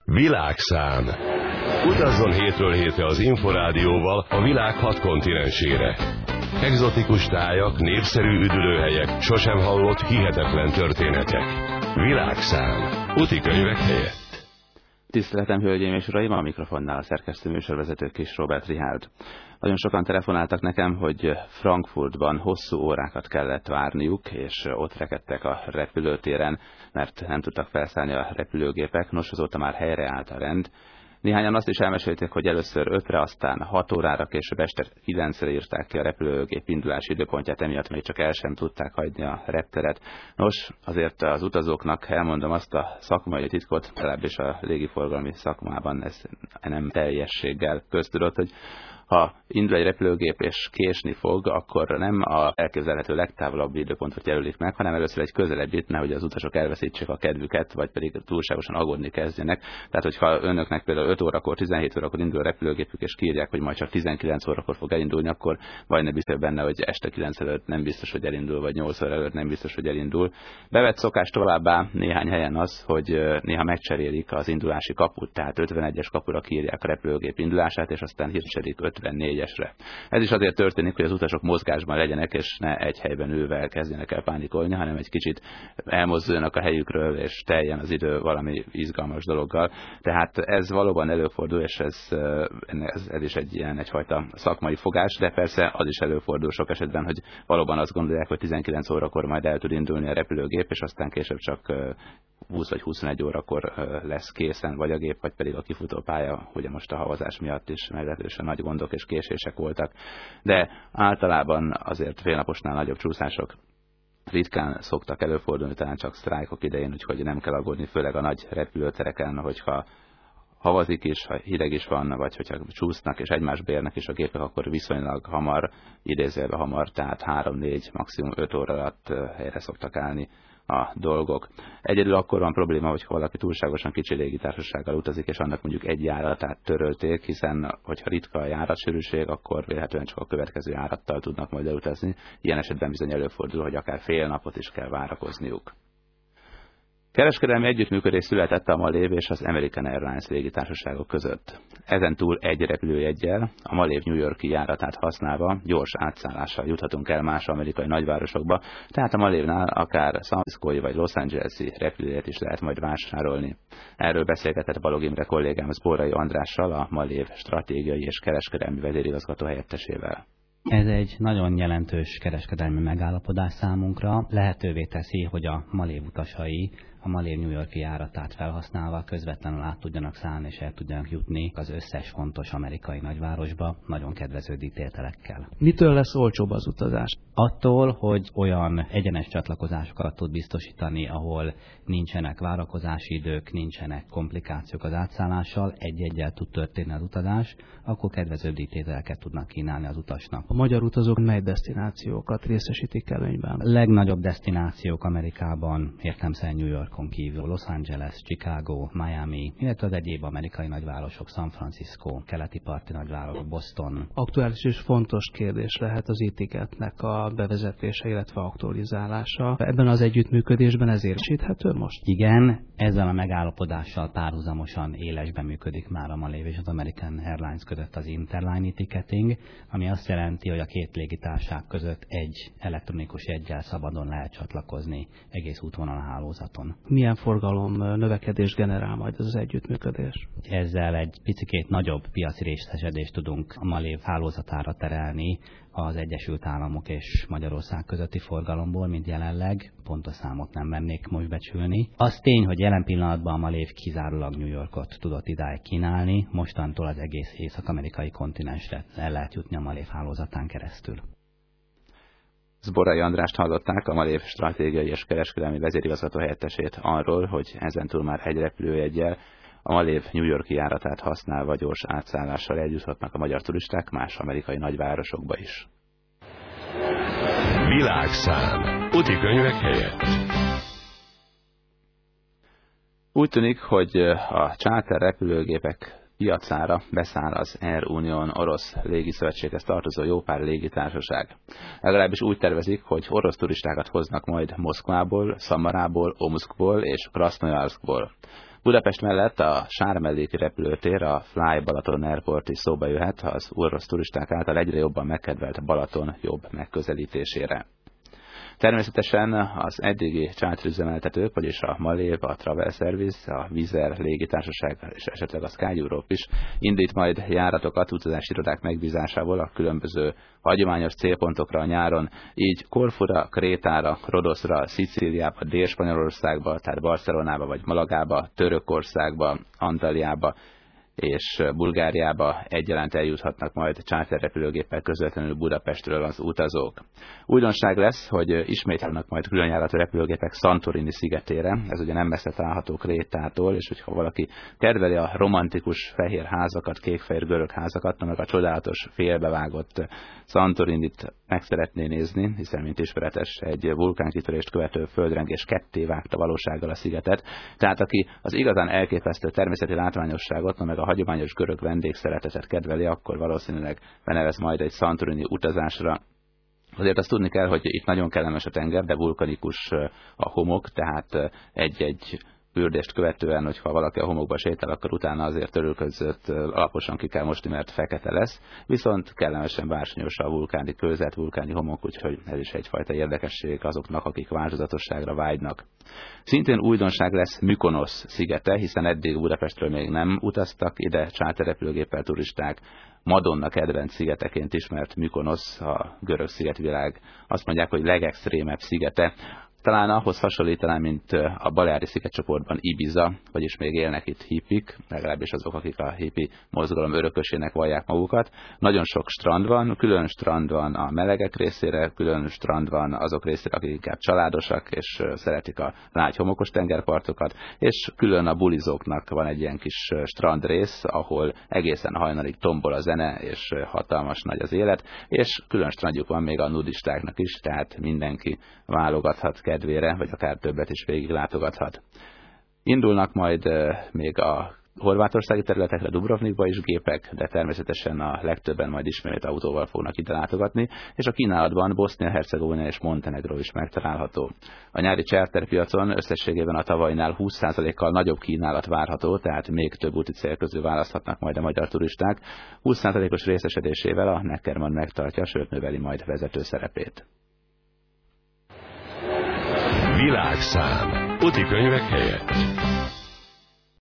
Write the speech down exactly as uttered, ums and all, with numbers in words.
Világszám. Utazzon hétről hétre az Inforádióval a világ hat kontinensére. Egzotikus tájak, népszerű üdülőhelyek, sosem hallott hihetetlen történetek. Világszám. Utikönyvek helyett. Tiszteletem, hölgyeim és uraim, a mikrofonnál a szerkesztő műsorvezető Kis Robert Richárd. Nagyon sokan telefonáltak nekem, hogy Frankfurtban hosszú órákat kellett várniuk, és ott rekedtek a repülőtéren, mert nem tudtak felszállni a repülőgépek. Nos, azóta már helyreállt a rend. Néhányan azt is elmesélték, hogy először ötre, aztán hat órára, később este kilencre írták ki a repülőgép indulási időpontját, emiatt még csak el sem tudták hagyni a repteret. Nos, azért az utazóknak elmondom azt a szakmai titkot, legalábbis a légiforgalmi szakmában ez nem teljességgel köztudott, hogy ha indul egy repülőgép és késni fog, akkor nem a elképzelhető legtávolabb időpontot jelölik meg, hanem először egy közelebbit, nehogy az utasok elveszítsék a kedvüket, vagy pedig túlságosan aggódni kezdjenek. Tehát, hogyha önöknek például öt órakor, tizenhét órakor indul a repülőgépük, és kiírják, hogy majd csak tizenkilenc órakor fog elindulni, akkor vagy ne biztos benne, hogy este kilenc előtt nem biztos, hogy elindul, vagy nyolc óra előtt nem biztos, hogy elindul. Bevett szokás továbbá néhány helyen az, hogy néha megcserélik az indulási kaput, tehát ötvenegyes kapura kiírják a repülőgép indulását, és aztán hircselik ötvennégyesre. Ez is azért történik, hogy az utasok mozgásban legyenek, és ne egy helyben ülve kezdjenek el pánikolni, hanem egy kicsit elmozduljanak a helyükről, és teljen az idő valami izgalmas dologgal. Tehát ez valóban előfordul, és ez, ez, ez is egy ilyen egyfajta szakmai fogás, de persze az is előfordul sok esetben, hogy valóban azt gondolják, hogy tizenkilenc órakor majd el tud indulni a repülőgép, és aztán később csak húsz vagy huszonegy órakor lesz készen, vagy a gép, vagy pedig a kifutópálya, ugye most a havazás miatt is meglehetősen nagy gondok és késések voltak. De általában azért félnaposnál nagyobb csúszások ritkán szoktak előfordulni, talán csak sztrájkok idején, úgyhogy nem kell aggódni, főleg a nagy repülőtereken, hogyha havazik is, ha hideg is van, vagy hogyha csúsznak és egymásba érnek is a gépek, akkor viszonylag hamar, idézőjelben hamar, tehát három-négy, maximum öt óra alatt helyre szoktak állni a dolgok. Egyedül akkor van probléma, hogyha valaki túlságosan kicsi légitársasággal utazik, és annak mondjuk egy járatát törölték, hiszen hogyha ritka a járatsűrűség, akkor vélhetően csak a következő járattal tudnak majd elutazni. Ilyen esetben bizony előfordul, hogy akár fél napot is kell várakozniuk. Kereskedelmi együttműködés született a Malév és az American Airlines légitársaságok között. Ezen túl egy repülőjeggyel, a Malév New York-i járatát használva gyors átszállással juthatunk el más amerikai nagyvárosokba, tehát a Malévnál akár San Franciscói vagy Los Angeles-i repülőjegyet is lehet majd vásárolni. Erről beszélgetett Balogh Imre kollégám Zborai Andrással, a Malév stratégiai és kereskedelmi vezérigazgató helyettesével. Ez egy nagyon jelentős kereskedelmi megállapodás számunkra. Lehetővé teszi, hogy a Malév utasai a Malév New York-i járatát felhasználva közvetlenül át tudjanak szállni és el tudjanak jutni az összes fontos amerikai nagyvárosba nagyon kedvező díjtételekkel. Mitől lesz olcsóbb az utazás? Attól, hogy olyan egyenes csatlakozásokat tud biztosítani, ahol nincsenek várakozási idők, nincsenek komplikációk az átszállással, egy-egyel tud történni az utazás, akkor kedvező díjtételeket tudnak kínálni az utasnak. A magyar utazók mely desztinációkat részesítik előnyben? A legnagyobb desztinációk Amerikában értelemszerűen New Yorkon kívül Los Angeles, Chicago, Miami, illetve az egyéb amerikai nagyvárosok, San Francisco, keleti parti nagyvárosok, Boston. Aktuális és fontos kérdés lehet az e-ticketnek a bevezetése, illetve aktualizálása. Ebben az együttműködésben ez érvényesíthető most? Igen, ezzel a megállapodással párhuzamosan élesben működik már a Malév és az American Airlines között az Interline e-ticketing, ami azt jelenti, hogy a két légitársaság között egy elektronikus jeggyel szabadon lehet csatlakozni egész útvonal a hálózaton. Milyen forgalom növekedés generál majd ez az együttműködés? Ezzel egy picikét nagyobb piaci részesedést tudunk a Malév hálózatára terelni az Egyesült Államok és Magyarország közötti forgalomból, mint jelenleg. Pontos számot nem mennék most becsülni. Az tény, hogy jelen pillanatban a Malév kizárólag New Yorkot tudott idáig kínálni, mostantól az egész észak-amerikai kontinensre el lehet jutni a Malév hálózatán keresztül. Zborai Andrást hallották, a Malév stratégiai és kereskedelmi vezérigazgató helyettesét arról, hogy ezentúl már egy repülőjeggyel a Malév New York-i járatát használva gyors átszállással eljuthatnak a magyar turisták más amerikai nagyvárosokba is. Világszám. Utikönyvek helyett. Úgy tűnik, hogy a charter repülőgépek piacára beszáll az Air Union orosz légiszövetséghez tartozó jó pár légitársaság. Legalábbis úgy tervezik, hogy orosz turistákat hoznak majd Moszkvából, Szamarából, Omszkból és Krasznojarszkból. Budapest mellett a Sármelléki repülőtér, a Fly Balaton Airport is szóba jöhet az orosz turisták által egyre jobban megkedvelt Balaton jobb megközelítésére. Természetesen az eddigi charterüzemeltetők, vagyis a Malév, a Travel Service, a Wizz Air légitársaság és esetleg a Sky Europe is indít majd járatokat utazási irodák megbízásából a különböző hagyományos célpontokra a nyáron, így Korfura, Krétára, Rodoszra, Szicíliába, Dél-Spanyolországba, tehát Barcelonába vagy Malagába, Törökországba, Antaljába és Bulgáriába egyaránt eljuthatnak majd charterrepülőgéppel közvetlenül Budapestről az utazók. Újdonság lesz, hogy ismét vannak majd különjáratú repülőgépek Santorini szigetére, ez ugye nem messze található Krétától, és hogyha valaki kedveli a romantikus fehér házakat, kékfehér görög házakat, meg a csodálatos félbevágott Santorinit meg szeretné nézni, hiszen mint ismeretes egy vulkánkitörést követő földrengés ketté vágta valósággal a szigetet, tehát aki az igazán elképesztő természeti látványosságot, meg a hagyományos görög vendégszeretetet kedveli, akkor valószínűleg benevez majd egy Santorini utazásra. Azért azt tudni kell, hogy itt nagyon kellemes a tenger, de vulkanikus a homok, tehát egy-egy fürdést követően, hogyha valaki a homokba sétál, akkor utána azért törülközött alaposan ki kell mosni, mert fekete lesz, viszont kellemesen bársonyos a vulkáni kőzet, vulkáni homok, úgyhogy ez is egyfajta érdekesség azoknak, akik változatosságra vágynak. Szintén újdonság lesz Mykonosz szigete, hiszen eddig Budapestről még nem utaztak ide charterrepülőgéppel turisták. Madonna kedvenc szigeteként ismert Mykonosz, a görög szigetvilág azt mondják, hogy legextrémebb szigete. Talán ahhoz hasonlítanám, mint a Baleári szigetcsoportban Ibiza, vagyis még élnek itt hippik, legalábbis azok, akik a hippi mozgalom örökösének vallják magukat. Nagyon sok strand van, külön strand van a melegek részére, külön strand van azok részére, akik inkább családosak, és szeretik a lágy homokos tengerpartokat, és külön a bulizóknak van egy ilyen kis strandrész, ahol egészen hajnalig tombol a zene, és hatalmas nagy az élet, és külön strandjuk van még a nudistáknak is, tehát mindenki válogathat kedvére, vagy akár többet is végig látogathat. Indulnak majd még a horvátországi területekre, Dubrovnikba is gépek, de természetesen a legtöbben majd ismét autóval fognak ide látogatni, és a kínálatban Bosznia-Hercegovina és Montenegró is megtalálható. A nyári charterpiacon összességében a tavalynál húsz százalékkal nagyobb kínálat várható, tehát még több úti cél közül választhatnak majd a magyar turisták. húsz százalékos részesedésével a Neckermann megtartja, sőt növeli majd vezető szerepét. Világszám. Úti könyvek helyett.